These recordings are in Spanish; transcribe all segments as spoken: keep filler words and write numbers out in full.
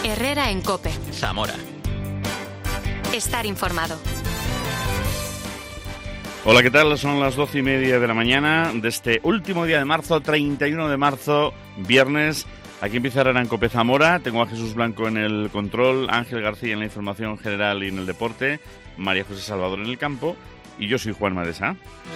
Herrera en COPE. Zamora. Estar informado. Hola, ¿qué tal? Son las doce y media de la mañana de este último día de marzo, treinta y uno de marzo, viernes. Aquí empieza Herrera en COPE Zamora. Tengo a Jesús Blanco en el control, Ángel García en la información general y en el deporte, María José Salvador en el campo y yo soy Juan Madesa.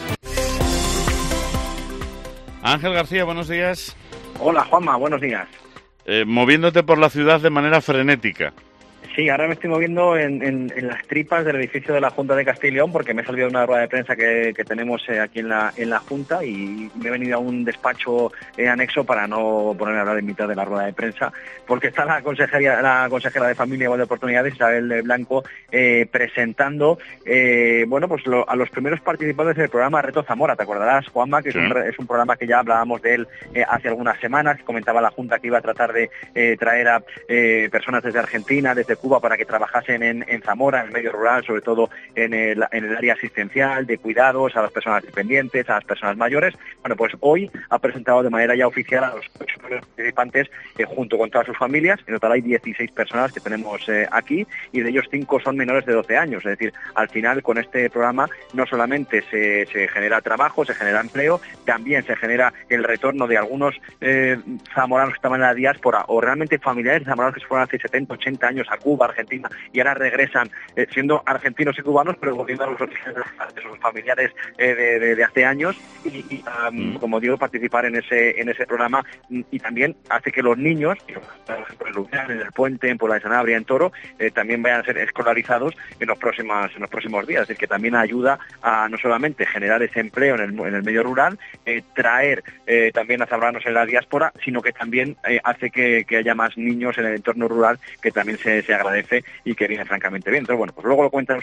Ángel García, buenos días. Hola, Juanma, buenos días. Eh, moviéndote por la ciudad de manera frenética. Sí, ahora me estoy moviendo en, en, en las tripas del edificio de la Junta de Castilla y León porque me he salido de una rueda de prensa que, que tenemos eh, aquí en la, en la Junta y me he venido a un despacho eh, anexo para no ponerme a hablar en mitad de la rueda de prensa porque está la consejera, la consejera de Familia y Igualdad de Oportunidades, Isabel Blanco, eh, presentando eh, bueno, pues lo, a los primeros participantes del programa Reto Zamora. Te acordarás, Juanma, que sí. es, un, es un programa que ya hablábamos de él eh, hace algunas semanas. Comentaba la Junta que iba a tratar de eh, traer a eh, personas desde Argentina, desde Cuba, para que trabajasen en, en Zamora, en el medio rural, sobre todo en el, en el área asistencial, de cuidados, a las personas dependientes, a las personas mayores. Bueno, pues hoy ha presentado de manera ya oficial a los ocho participantes eh, junto con todas sus familias. En total hay dieciséis personas que tenemos eh, aquí y de ellos cinco son menores de doce años. Es decir, al final con este programa no solamente se, se genera trabajo, se genera empleo, también se genera el retorno de algunos eh, zamoranos que estaban en la diáspora o realmente familiares zamoranos que se fueron hace setenta, ochenta años a Cuba, Argentina, y ahora regresan eh, siendo argentinos y cubanos, pero volviendo a los orígenes de sus familiares eh, de, de, de hace años y, y um, mm. como digo, participar en ese en ese programa y también hace que los niños, por ejemplo en Lubián, en el Puente, en Puebla de Sanabria, en Toro, eh, también vayan a ser escolarizados en los próximos en los próximos días. Es decir, que también ayuda a no solamente generar ese empleo en el, en el medio rural, eh, traer eh, también a zamoranos en la diáspora, sino que también eh, hace que, que haya más niños en el entorno rural, que también se, se agradece y que viene francamente bien. Entonces, bueno, pues luego lo cuentan.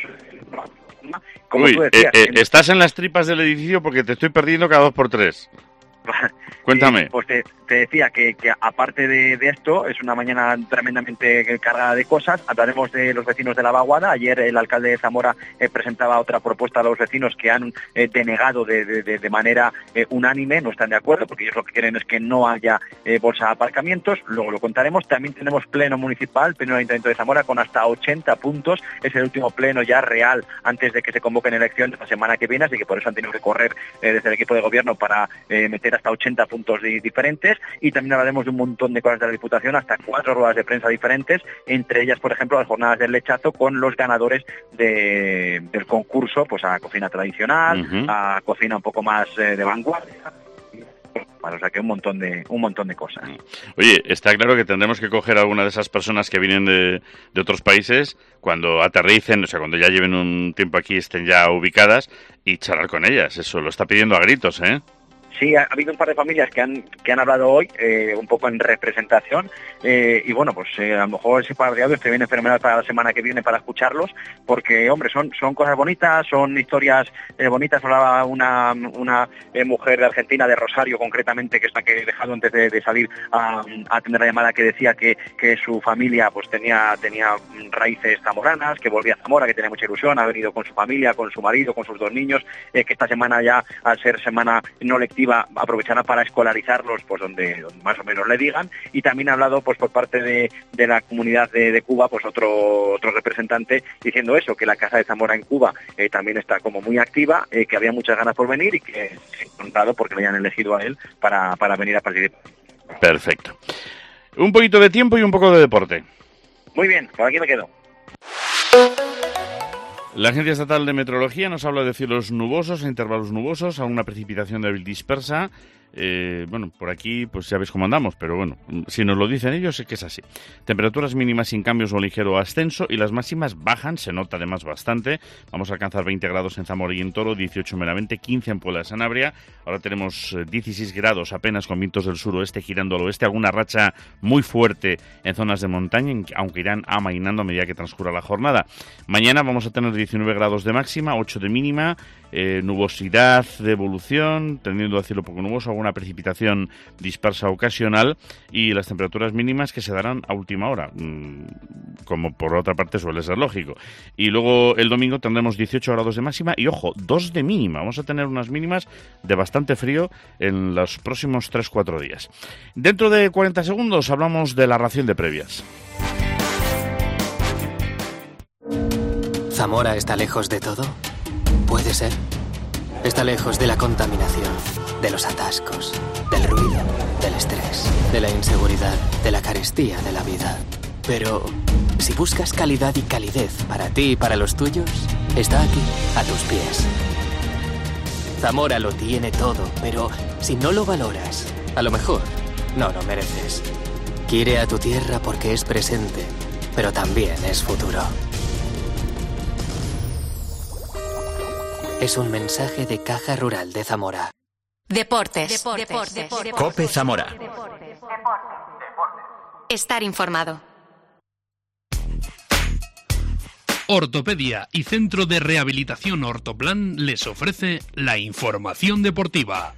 Como Uy, tú decías, eh, eh, estás en las tripas del edificio porque te estoy perdiendo cada dos por tres. Cuéntame. Eh, pues te, te decía que, que aparte de, de esto, es una mañana tremendamente cargada de cosas. Hablaremos de los vecinos de la Vaguada. Ayer el alcalde de Zamora eh, presentaba otra propuesta a los vecinos que han eh, denegado de, de, de manera eh, unánime, no están de acuerdo, porque ellos lo que quieren es que no haya eh, bolsa de aparcamientos. Luego lo contaremos. También tenemos pleno municipal, pleno del Ayuntamiento de Zamora, con hasta ochenta puntos. Es el último pleno ya real antes de que se convoquen elecciones la semana que viene, así que por eso han tenido que correr eh, desde el equipo de gobierno para eh, meter hasta ochenta puntos de, diferentes, y también hablaremos de un montón de cosas de la Diputación, hasta cuatro ruedas de prensa diferentes, entre ellas, por ejemplo, las jornadas del lechazo con los ganadores de, del concurso, pues a cocina tradicional, uh-huh. a cocina un poco más eh, de vanguardia. Bueno, o sea que un montón de un montón de cosas. Oye, está claro que tendremos que coger a alguna de esas personas que vienen de, de otros países cuando aterricen, o sea, cuando ya lleven un tiempo aquí, estén ya ubicadas, y charlar con ellas. Eso lo está pidiendo a gritos, ¿eh? Sí, ha habido un par de familias que han que han hablado hoy, eh, un poco en representación, eh, y bueno, pues eh, a lo mejor ese par de audios te viene fenomenal para la semana que viene para escucharlos, porque, hombre, son son cosas bonitas, son historias eh, bonitas. Hablaba una una eh, mujer de Argentina, de Rosario concretamente, que es la que he dejado antes de, de salir a, a atender la llamada, que decía que, que su familia pues tenía tenía raíces zamoranas, que volvía a Zamora, que tenía mucha ilusión, ha venido con su familia, con su marido, con sus dos niños, eh, que esta semana ya, al ser semana no lectiva, aprovechará para escolarizarlos pues donde, donde más o menos le digan. Y también ha hablado pues por parte de, de la comunidad de, de Cuba, pues otro otro representante diciendo eso, que la Casa de Zamora en Cuba eh, también está como muy activa, eh, que había muchas ganas por venir y que se ha contado porque le hayan elegido a él para, para venir a participar. Perfecto. Un poquito de tiempo y un poco de deporte. Muy bien, por aquí me quedo. La Agencia Estatal de Meteorología nos habla de cielos nubosos, a intervalos nubosos, alguna precipitación débil dispersa. Eh, bueno, por aquí pues ya ves cómo andamos, pero bueno, si nos lo dicen ellos es que es así. Temperaturas mínimas sin cambios o ligero ascenso, y las máximas bajan, se nota además bastante. Vamos a alcanzar veinte grados en Zamora y en Toro, dieciocho en Benavente, quince en Puebla de Sanabria. Ahora tenemos dieciséis grados apenas, con vientos del suroeste girando al oeste, alguna racha muy fuerte en zonas de montaña, aunque irán amainando a medida que transcurra la jornada. Mañana vamos a tener diecinueve grados de máxima, ocho de mínima, eh, nubosidad de evolución, tendiendo a cielo poco nuboso, alguna precipitación dispersa ocasional, y las temperaturas mínimas que se darán a última hora, como por otra parte suele ser lógico. Y luego el domingo tendremos dieciocho grados de máxima y, ojo, dos de mínima. Vamos a tener unas mínimas de bastante frío en los próximos tres cuatro días. Dentro de cuarenta segundos hablamos de la ración de previas. ¿Zamora está lejos de todo? Puede ser. Está lejos de la contaminación, de los atascos, del ruido, del estrés, de la inseguridad, de la carestía de la vida. Pero si buscas calidad y calidez para ti y para los tuyos, está aquí, a tus pies. Zamora lo tiene todo, pero si no lo valoras, a lo mejor no lo mereces. Quiere a tu tierra porque es presente, pero también es futuro. Es un mensaje de Caja Rural de Zamora. Deportes. Deportes. Deportes. Deportes. COPE Zamora. Estar informado. Ortopedia y Centro de Rehabilitación Ortoplan les ofrece la información deportiva.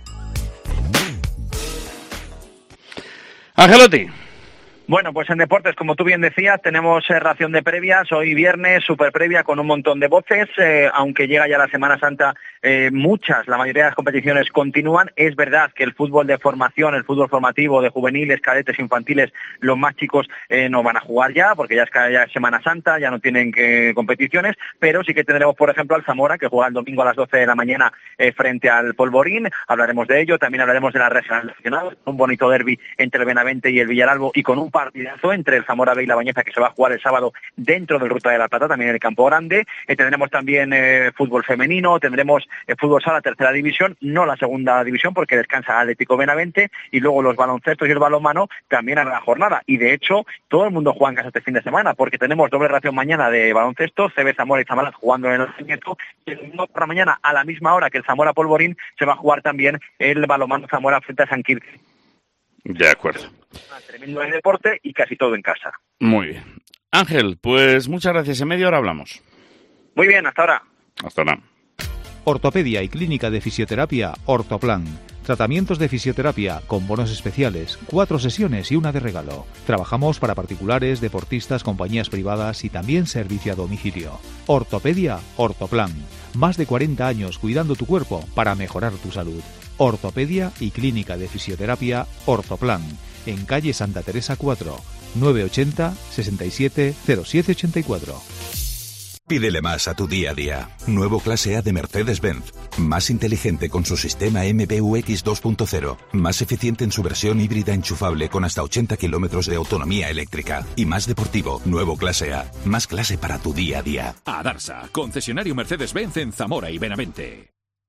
Angelotti. Bueno, pues en deportes, como tú bien decías, tenemos eh, ración de previas, hoy viernes, super previa con un montón de voces, eh, aunque llega ya la Semana Santa, eh, muchas, la mayoría de las competiciones continúan. Es verdad que el fútbol de formación, el fútbol formativo de juveniles, cadetes, infantiles, los más chicos eh, no van a jugar ya, porque ya es, ya es Semana Santa, ya no tienen que, competiciones, pero sí que tendremos, por ejemplo, al Zamora, que juega el domingo a las doce de la mañana eh, frente al Polvorín, hablaremos de ello, también hablaremos de la Regional Nacional, un bonito derbi entre el Benavente y el Villaralbo, y con un partidazo entre el Zamora B y la Bañeza que se va a jugar el sábado dentro del Ruta de la Plata, también en el Campo Grande. Eh, tendremos también eh, fútbol femenino, tendremos eh, fútbol sala, tercera división, no la segunda división porque descansa Atlético Benavente, y luego los baloncestos y el balonmano también a la jornada. Y de hecho, todo el mundo juega en casa este fin de semana porque tenemos doble ración mañana de baloncesto, C B Zamora y Zamora jugando en el Nieto, y el domingo por la mañana a la misma hora que el Zamora Polvorín se va a jugar también el balonmano Zamora frente a San Quirce. De acuerdo. Tremendo de deporte y casi todo en casa. Muy bien. Ángel, pues muchas gracias. En media hora hablamos. Muy bien, hasta ahora. Hasta ahora. Ortopedia y clínica de fisioterapia Ortoplan. Tratamientos de fisioterapia con bonos especiales, cuatro sesiones y una de regalo. Trabajamos para particulares, deportistas, compañías privadas y también servicio a domicilio. Ortopedia Ortoplan. Más de cuarenta años cuidando tu cuerpo para mejorar tu salud. Ortopedia y clínica de fisioterapia Ortoplan. En calle Santa Teresa cuatro, nueve ochenta, sesenta y siete, cero siete ochenta y cuatro. Pídele más a tu día a día. Nuevo Clase A de Mercedes-Benz. Más inteligente con su sistema M B U X dos punto cero. Más eficiente en su versión híbrida enchufable con hasta ochenta kilómetros de autonomía eléctrica. Y más deportivo. Nuevo Clase A. Más clase para tu día a día. Adarsa, concesionario Mercedes-Benz en Zamora y Benavente.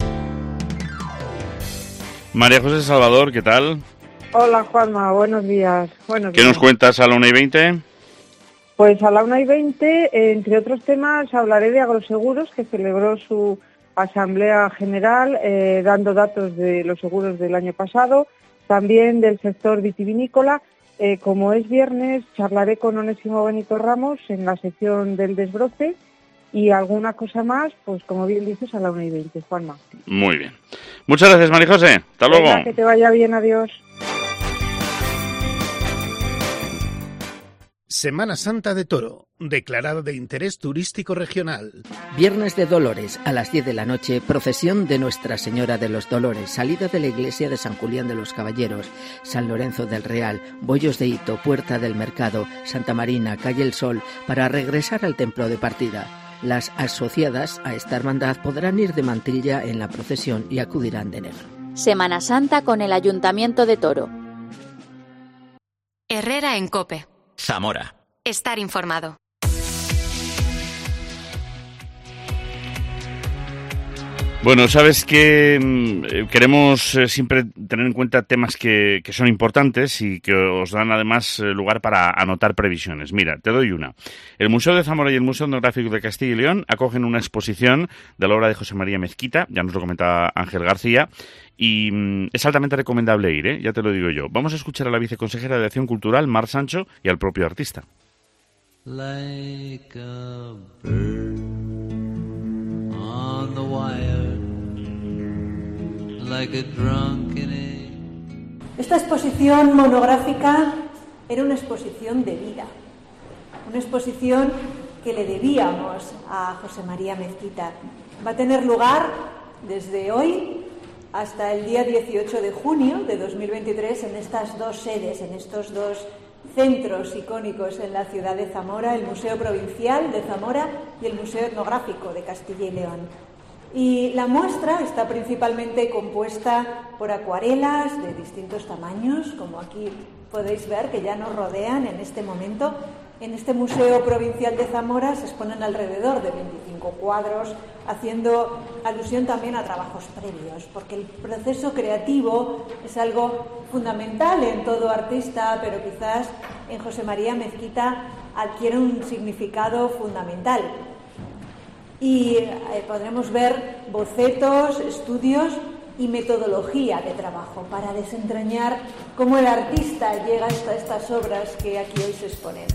María José Salvador, ¿qué tal? Hola Juanma, buenos días. Buenos ¿Qué días. nos cuentas a la una y veinte? Pues a la una y veinte, entre otros temas, hablaré de Agroseguros, que celebró su Asamblea General eh, dando datos de los seguros del año pasado, también del sector vitivinícola. Eh, como es viernes, charlaré con Onésimo Benito Ramos en la sección del desbroce y alguna cosa más, pues como bien dices, a la una y veinte, Juanma. Muy bien. Muchas gracias, María José. Hasta luego. Venga, que te vaya bien, adiós. Semana Santa de Toro, declarada de interés turístico regional. Viernes de Dolores, a las diez de la noche, procesión de Nuestra Señora de los Dolores, salida de la iglesia de San Julián de los Caballeros, San Lorenzo del Real, Bollos de Hito, Puerta del Mercado, Santa Marina, Calle El Sol, para regresar al templo de partida. Las asociadas a esta hermandad podrán ir de mantilla en la procesión y acudirán de negro. Semana Santa con el Ayuntamiento de Toro. Herrera en COPE. Zamora. Estar informado. Bueno, sabes que eh, queremos eh, siempre tener en cuenta temas que, que son importantes y que os dan además eh, lugar para anotar previsiones. Mira, te doy una. El Museo de Zamora y el Museo Etnográfico de Castilla y León acogen una exposición de la obra de José María Mezquita, ya nos lo comentaba Ángel García, y mm, es altamente recomendable ir, ¿eh? Ya te lo digo yo. Vamos a escuchar a la viceconsejera de Acción Cultural, Mar Sancho, y al propio artista. Like a bird on the wire, like a drunken egg. Esta exposición monográfica era una exposición de vida, una exposición que le debíamos a José María Mezquita. Va a tener lugar desde hoy hasta el día dieciocho de junio de dos mil veintitrés en estas dos sedes, en estos dos centros icónicos en la ciudad de Zamora, el Museo Provincial de Zamora y el Museo Etnográfico de Castilla y León. Y la muestra está principalmente compuesta por acuarelas de distintos tamaños, como aquí podéis ver que ya nos rodean en este momento. En este Museo Provincial de Zamora se exponen alrededor de veinticinco cuadros, haciendo alusión también a trabajos previos, porque el proceso creativo es algo fundamental en todo artista, pero quizás en José María Mezquita adquiere un significado fundamental. Y eh, podremos ver bocetos, estudios y metodología de trabajo para desentrañar cómo el artista llega hasta estas obras que aquí hoy se exponen.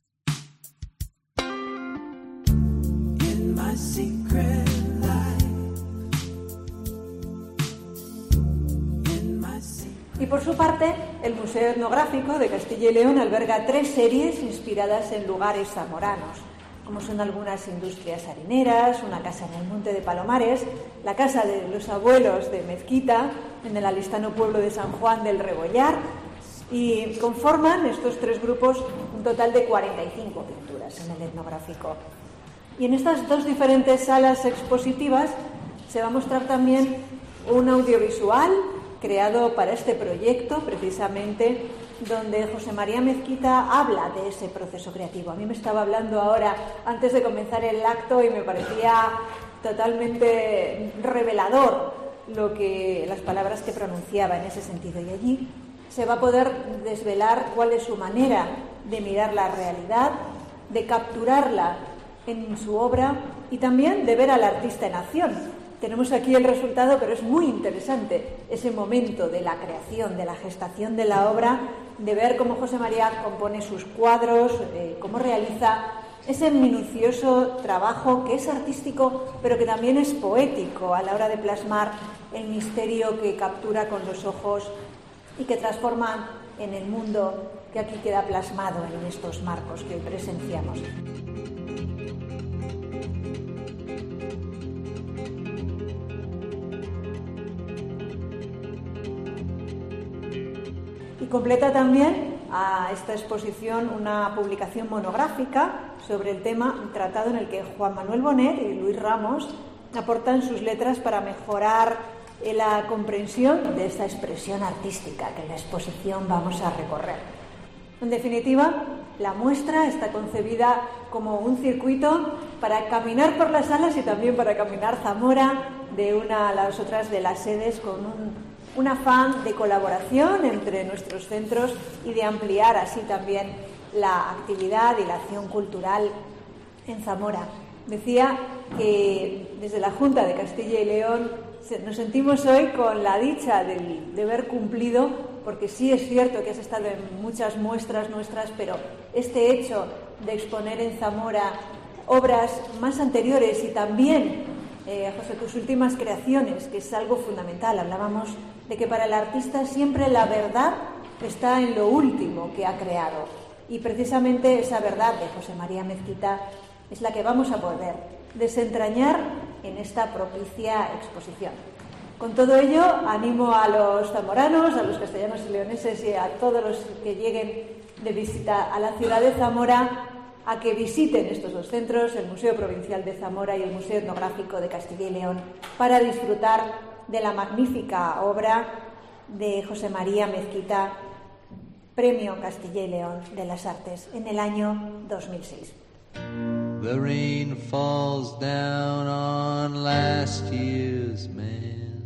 Y por su parte, el Museo Etnográfico de Castilla y León alberga tres series inspiradas en lugares zamoranos, como son algunas industrias harineras, una casa en el Monte de Palomares, la casa de los abuelos de Mezquita, en el alistano pueblo de San Juan del Rebollar, y conforman estos tres grupos un total de cuarenta y cinco pinturas en el etnográfico. Y en estas dos diferentes salas expositivas se va a mostrar también un audiovisual creado para este proyecto, precisamente, donde José María Mezquita habla de ese proceso creativo. A mí me estaba hablando ahora, antes de comenzar el acto, y me parecía totalmente revelador lo que, las palabras que pronunciaba en ese sentido. Y allí se va a poder desvelar cuál es su manera de mirar la realidad, de capturarla en su obra y también de ver al artista en acción. Tenemos aquí el resultado, pero es muy interesante ese momento de la creación, de la gestación de la obra, de ver cómo José María compone sus cuadros, eh, cómo realiza ese minucioso trabajo que es artístico, pero que también es poético a la hora de plasmar el misterio que captura con los ojos y que transforma en el mundo que aquí queda plasmado en estos marcos que hoy presenciamos. Y completa también a esta exposición una publicación monográfica sobre el tema, tratado en el que Juan Manuel Bonet y Luis Ramos aportan sus letras para mejorar la comprensión de esta expresión artística que en la exposición vamos a recorrer. En definitiva, la muestra está concebida como un circuito para caminar por las salas y también para caminar Zamora de una a las otras de las sedes con un un afán de colaboración entre nuestros centros y de ampliar así también la actividad y la acción cultural en Zamora. Decía que desde la Junta de Castilla y León nos sentimos hoy con la dicha del deber cumplido, porque sí es cierto que has estado en muchas muestras nuestras, pero este hecho de exponer en Zamora obras más anteriores y también Eh, José, tus últimas creaciones, que es algo fundamental. Hablábamos de que para el artista siempre la verdad está en lo último que ha creado. Y precisamente esa verdad de José María Mezquita es la que vamos a poder desentrañar en esta propicia exposición. Con todo ello, animo a los zamoranos, a los castellanos y leoneses y a todos los que lleguen de visita a la ciudad de Zamora a que visiten estos dos centros, el Museo Provincial de Zamora y el Museo Etnográfico de Castilla y León, para disfrutar de la magnífica obra de José María Mezquita, Premio Castilla y León de las Artes en el año dos mil seis. The rain falls down on last year's man.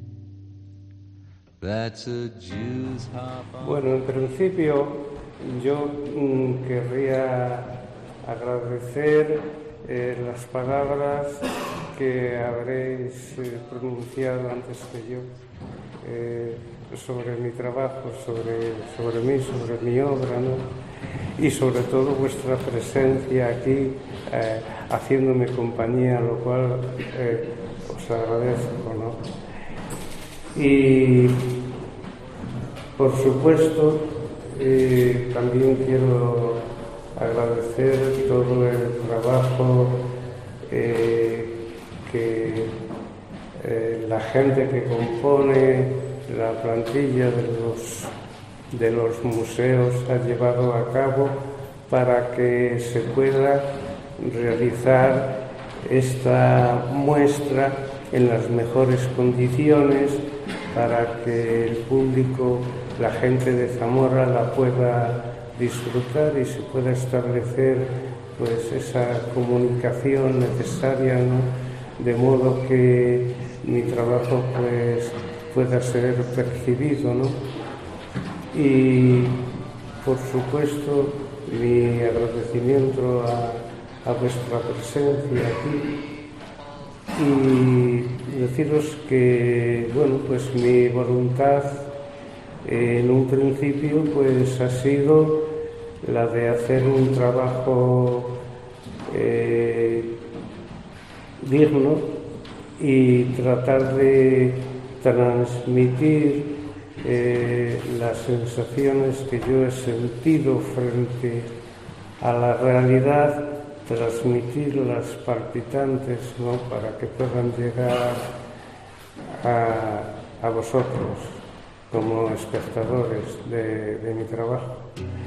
That's a Jew's hop on. Bueno, en principio yo mm, querría agradecer eh, las palabras que habréis eh, pronunciado antes que yo eh, sobre mi trabajo, sobre, sobre mí, sobre mi obra, ¿no? Y sobre todo vuestra presencia aquí eh, haciéndome compañía, lo cual eh, os agradezco, ¿no? Y por supuesto eh, también quiero agradecer todo el trabajo eh, que eh, la gente que compone la plantilla de los de los museos ha llevado a cabo para que se pueda realizar esta muestra en las mejores condiciones, para que el público, la gente de Zamora la pueda disfrutar y se pueda establecer pues esa comunicación necesaria, ¿no? De modo que mi trabajo pues pueda ser percibido, ¿no? Y por supuesto mi agradecimiento a, a vuestra presencia aquí y deciros que bueno, pues mi voluntad en un principio pues ha sido la de hacer un trabajo eh, digno y tratar de transmitir eh, las sensaciones que yo he sentido frente a la realidad, transmitirlas palpitantes, ¿no? Para que puedan llegar a, a vosotros como espectadores de, de mi trabajo.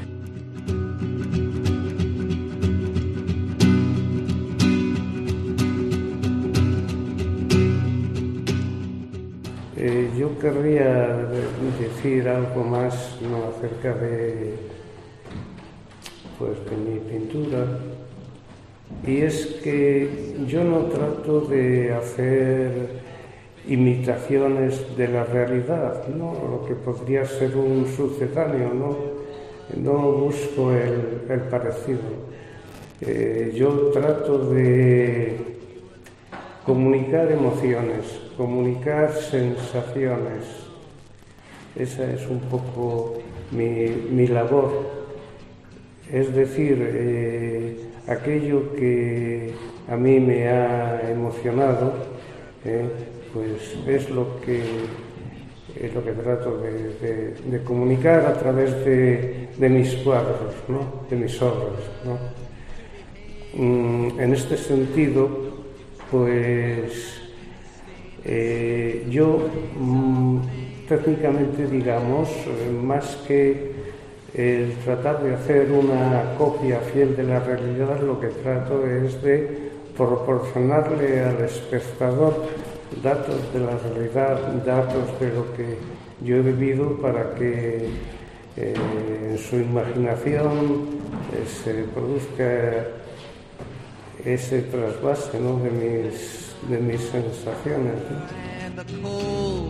Eh, yo querría decir algo más, ¿no? Acerca de, pues, de mi pintura, y es que yo no trato de hacer imitaciones de la realidad, ¿no? Lo que podría ser un sucedáneo, ¿no? No busco el, el parecido. Eh, yo trato de comunicar emociones, comunicar sensaciones. Esa es un poco mi, mi labor. Es decir, eh, aquello que a mí me ha emocionado, eh, pues es lo que, es lo que trato de, de, de comunicar a través de, de mis cuadros, ¿no? De mis obras, ¿no? Mm, en este sentido, pues eh, yo mm, técnicamente, digamos, eh, más que el tratar de hacer una copia fiel de la realidad, lo que trato es de proporcionarle al espectador datos de la realidad, datos de lo que yo he vivido, para que eh, en su imaginación eh, se produzca ese trasvase, ¿no? de, mis, de mis sensaciones, ¿no?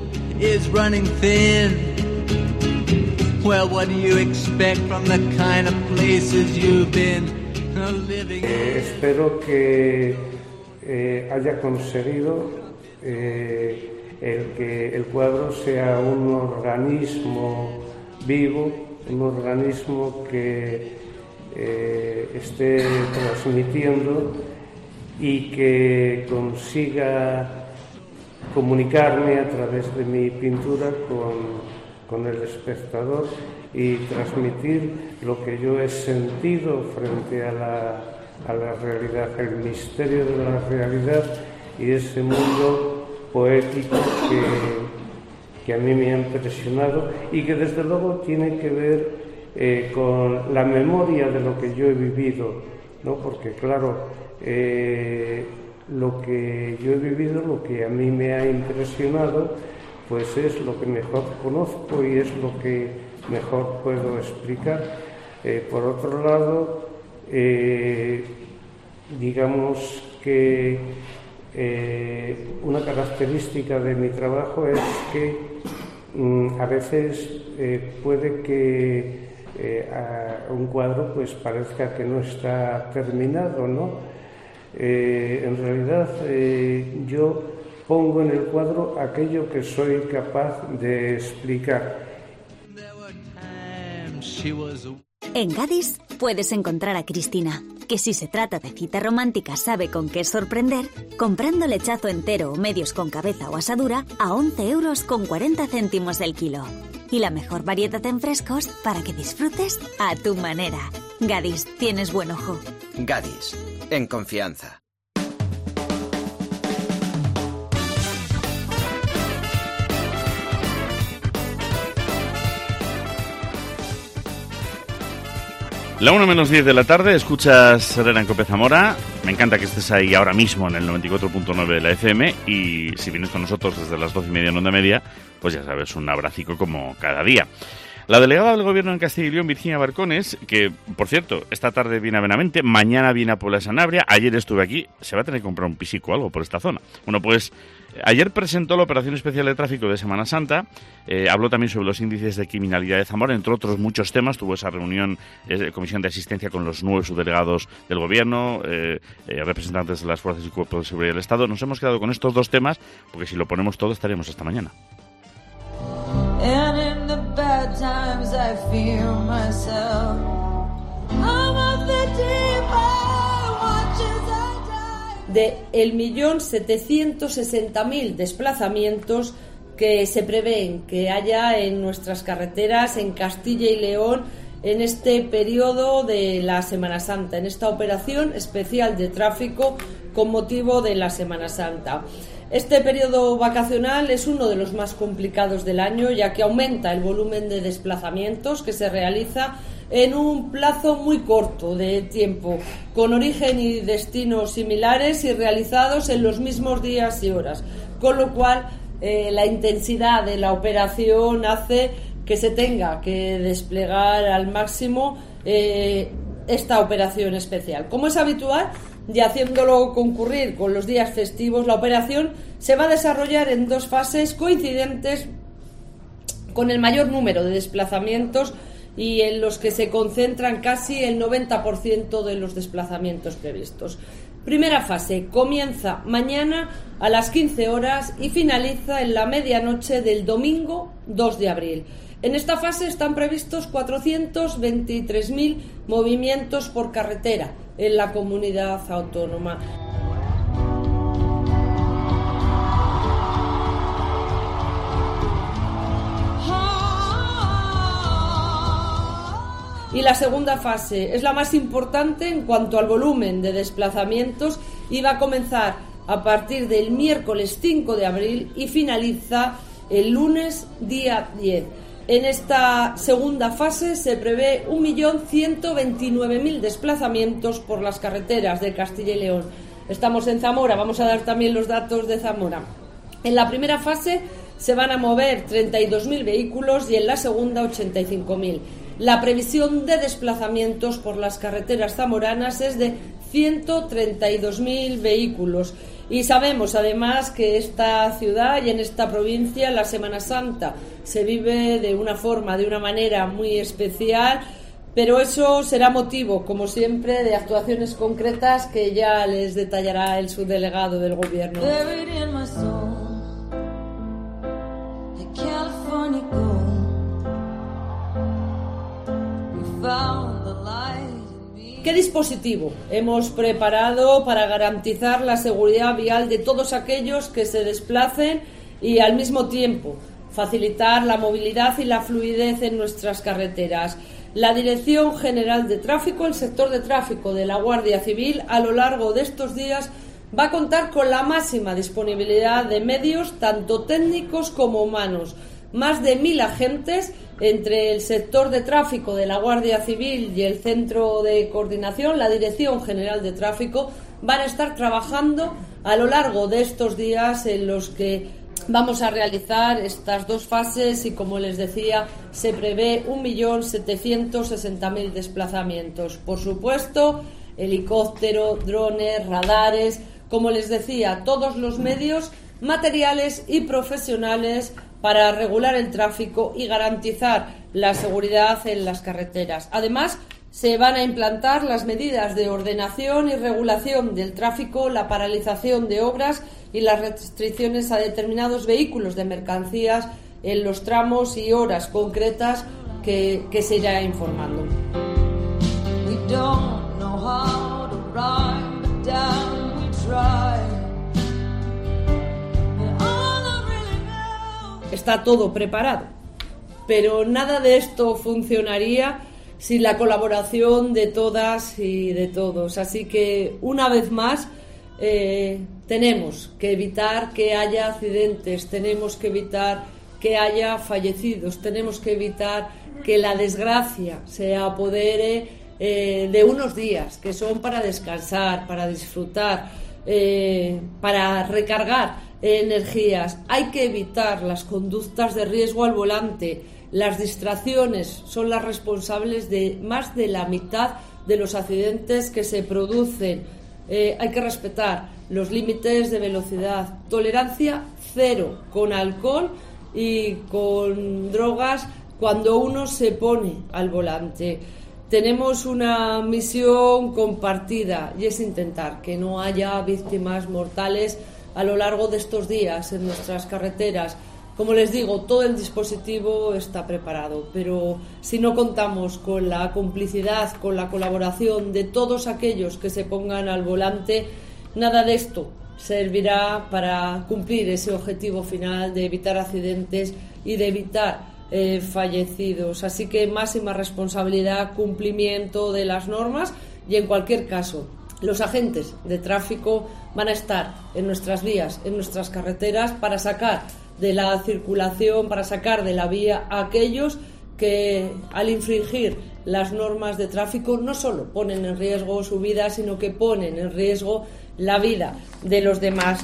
Eh, espero que eh, haya conseguido eh, el que el cuadro sea un organismo vivo, un organismo que eh, esté transmitiendo y que consiga comunicarme a través de mi pintura con, con el espectador y transmitir lo que yo he sentido frente a la, a la realidad, el misterio de la realidad y ese mundo poético que, que a mí me ha impresionado y que desde luego tiene que ver eh, con la memoria de lo que yo he vivido, ¿no? Porque claro, eh, lo que yo he vivido, lo que a mí me ha impresionado, pues es lo que mejor conozco y es lo que mejor puedo explicar. Eh, por otro lado, eh, digamos que eh, una característica de mi trabajo es que mm, a veces eh, puede que eh, a un cuadro pues parezca que no está terminado, ¿no? Eh, en realidad eh, yo pongo en el cuadro aquello que soy capaz de explicar. En Gadis puedes encontrar a Cristina, que si se trata de cita romántica sabe con qué sorprender, comprando lechazo entero o medios con cabeza o asadura a once euros con cuarenta céntimos el kilo. Y la mejor variedad en frescos para que disfrutes a tu manera. Gadis, tienes buen ojo. Gadis, en confianza. La una menos diez de la tarde, escuchas Herrera en Cope Zamora. Me encanta que estés ahí ahora mismo en el noventa y cuatro punto nueve de la F M. Y si vienes con nosotros desde las doce y media en Onda Media, pues ya sabes, un abracico como cada día. La delegada del Gobierno en Castilla y León, Virginia Barcones, que, por cierto, esta tarde viene a Benavente, mañana viene a Puebla de Sanabria, ayer estuve aquí, se va a tener que comprar un pisico o algo por esta zona. Bueno, pues ayer presentó la Operación Especial de Tráfico de Semana Santa, eh, habló también sobre los índices de criminalidad de Zamora, entre otros muchos temas. Tuvo esa reunión eh, de comisión de asistencia con los nueve subdelegados del Gobierno, eh, eh, representantes de las fuerzas y cuerpos de seguridad del Estado. Nos hemos quedado con estos dos temas, porque si lo ponemos todo estaríamos hasta mañana. And in the bad times I fear myself. I'm of the deep, I watch as I die. De el millón setecientos sesenta mil desplazamientos que se prevén que haya en nuestras carreteras en Castilla y León en este periodo de la Semana Santa, en esta operación especial de tráfico con motivo de la Semana Santa. Este periodo vacacional es uno de los más complicados del año, ya que aumenta el volumen de desplazamientos que se realiza en un plazo muy corto de tiempo, con origen y destinos similares y realizados en los mismos días y horas, con lo cual eh, la intensidad de la operación hace que se tenga que desplegar al máximo eh, esta operación especial. Como es habitual, y haciéndolo concurrir con los días festivos, la operación se va a desarrollar en dos fases coincidentes con el mayor número de desplazamientos y en los que se concentran casi el noventa por ciento de los desplazamientos previstos. Primera fase comienza mañana a las quince horas y finaliza en la medianoche del domingo dos de abril. En esta fase están previstos cuatrocientos veintitrés mil movimientos por carretera en la comunidad autónoma. Y la segunda fase es la más importante en cuanto al volumen de desplazamientos y va a comenzar a partir del miércoles cinco de abril y finaliza el lunes día diez. En esta segunda fase se prevé un millón ciento veintinueve mil desplazamientos por las carreteras de Castilla y León. Estamos en Zamora, vamos a dar también los datos de Zamora. En la primera fase se van a mover treinta y dos mil vehículos y en la segunda ochenta y cinco mil. La previsión de desplazamientos por las carreteras zamoranas es de ciento treinta y dos mil vehículos. Y sabemos además que esta ciudad y en esta provincia la Semana Santa se vive de una forma, de una manera muy especial, pero eso será motivo, como siempre, de actuaciones concretas que ya les detallará el subdelegado del Gobierno. ¿Qué dispositivo hemos preparado para garantizar la seguridad vial de todos aquellos que se desplacen y al mismo tiempo facilitar la movilidad y la fluidez en nuestras carreteras? La Dirección General de Tráfico, el sector de tráfico de la Guardia Civil, a lo largo de estos días va a contar con la máxima disponibilidad de medios, tanto técnicos como humanos. Más de mil agentes entre el sector de tráfico de la Guardia Civil y el Centro de Coordinación, la Dirección General de Tráfico, van a estar trabajando a lo largo de estos días en los que vamos a realizar estas dos fases y, como les decía, se prevé un millón setecientos sesenta mil desplazamientos. Por supuesto, helicóptero, drones, radares, como les decía, todos los medios materiales y profesionales para regular el tráfico y garantizar la seguridad en las carreteras. Además, se van a implantar las medidas de ordenación y regulación del tráfico, la paralización de obras y las restricciones a determinados vehículos de mercancías en los tramos y horas concretas que, que se irá informando. We don't know how to ride, but down we try. Está todo preparado, pero nada de esto funcionaría sin la colaboración de todas y de todos. Así que, una vez más, eh, tenemos que evitar que haya accidentes, tenemos que evitar que haya fallecidos, tenemos que evitar que la desgracia se apodere eh, de unos días, que son para descansar, para disfrutar, eh, para recargar energías. Hay que evitar las conductas de riesgo al volante. Las distracciones son las responsables de más de la mitad de los accidentes que se producen. Eh, hay que respetar los límites de velocidad. Tolerancia cero con alcohol y con drogas cuando uno se pone al volante. Tenemos una misión compartida y es intentar que no haya víctimas mortales a lo largo de estos días en nuestras carreteras. Como les digo, todo el dispositivo está preparado, pero si no contamos con la complicidad, con la colaboración de todos aquellos que se pongan al volante, nada de esto servirá para cumplir ese objetivo final de evitar accidentes y de evitar eh, fallecidos. Así que máxima responsabilidad, cumplimiento de las normas y en cualquier caso, los agentes de tráfico van a estar en nuestras vías, en nuestras carreteras para sacar de la circulación, para sacar de la vía a aquellos que al infringir las normas de tráfico no solo ponen en riesgo su vida, sino que ponen en riesgo la vida de los demás.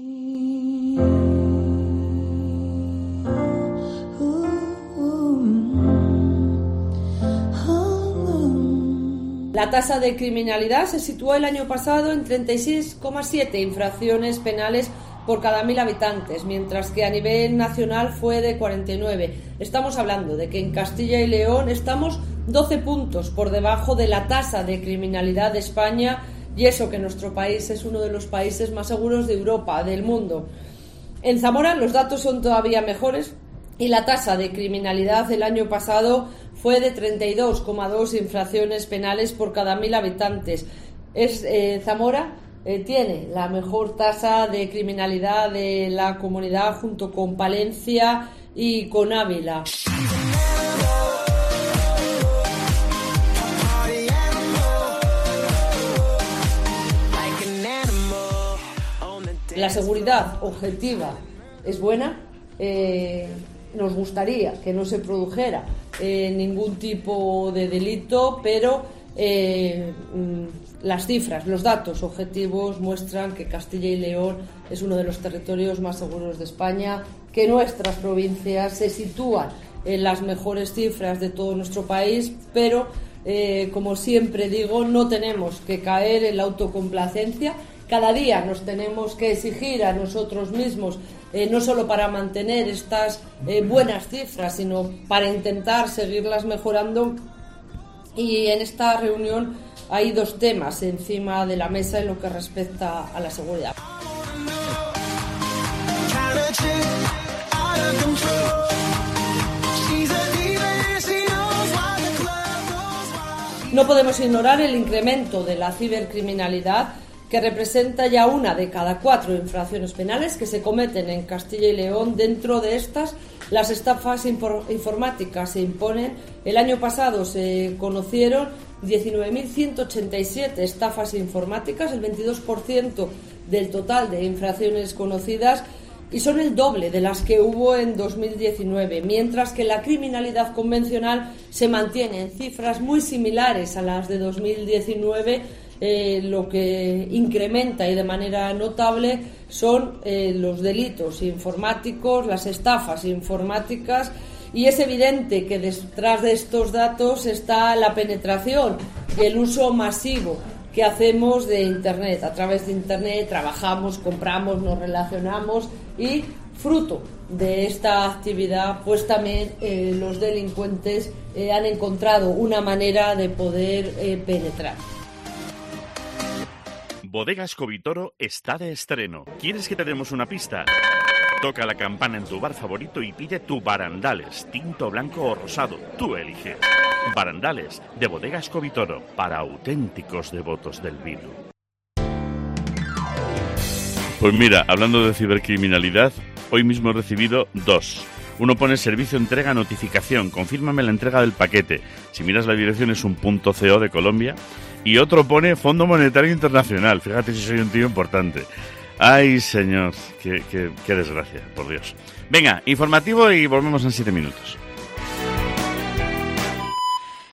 La tasa de criminalidad se situó el año pasado en treinta y seis coma siete infracciones penales por cada mil habitantes, mientras que a nivel nacional fue de cuarenta y nueve. Estamos hablando de que en Castilla y León estamos doce puntos por debajo de la tasa de criminalidad de España, y eso que nuestro país es uno de los países más seguros de Europa, del mundo. En Zamora los datos son todavía mejores y la tasa de criminalidad el año pasado fue de treinta y dos coma dos infracciones penales por cada mil habitantes. Es eh, Zamora Eh, tiene la mejor tasa de criminalidad de la comunidad junto con Palencia y con Ávila. La seguridad objetiva es buena. Eh, nos gustaría que no se produjera eh, ningún tipo de delito, pero eh, las cifras, los datos objetivos muestran que Castilla y León es uno de los territorios más seguros de España, que nuestras provincias se sitúan en las mejores cifras de todo nuestro país, pero eh, como siempre digo, no tenemos que caer en la autocomplacencia. Cada día nos tenemos que exigir a nosotros mismos, eh, no solo para mantener estas eh, buenas cifras, sino para intentar seguirlas mejorando. Y en esta reunión hay dos temas encima de la mesa en lo que respecta a la seguridad. No podemos ignorar el incremento de la cibercriminalidad, que representa ya una de cada cuatro infracciones penales que se cometen en Castilla y León. Dentro de estas, las estafas informáticas se imponen. El año pasado se conocieron diecinueve mil ciento ochenta y siete estafas informáticas, el veintidós por ciento del total de infracciones conocidas, y son el doble de las que hubo en dos mil diecinueve, mientras que la criminalidad convencional se mantiene en cifras muy similares a las de dos mil diecinueve. Eh, lo que incrementa y de manera notable son eh, los delitos informáticos, las estafas informáticas, y es evidente que detrás de estos datos está la penetración y el uso masivo que hacemos de Internet. A través de Internet trabajamos, compramos, nos relacionamos, y fruto de esta actividad, pues también eh, los delincuentes eh, han encontrado una manera de poder eh, penetrar. Bodegas Covitoro está de estreno. ¿Quieres que te demos una pista? Toca la campana en tu bar favorito y pide tu barandales, tinto, blanco o rosado. Tú eliges. Barandales, de Bodegas Covitoro, para auténticos devotos del vino. Pues mira, hablando de cibercriminalidad, hoy mismo he recibido dos. Uno pone servicio entrega notificación, confírmame la entrega del paquete. Si miras la dirección es un punto co de Colombia. Y otro pone Fondo Monetario Internacional. Fíjate si soy un tío importante. Ay, señor, qué, qué, qué desgracia, por Dios. Venga, informativo y volvemos en siete minutos.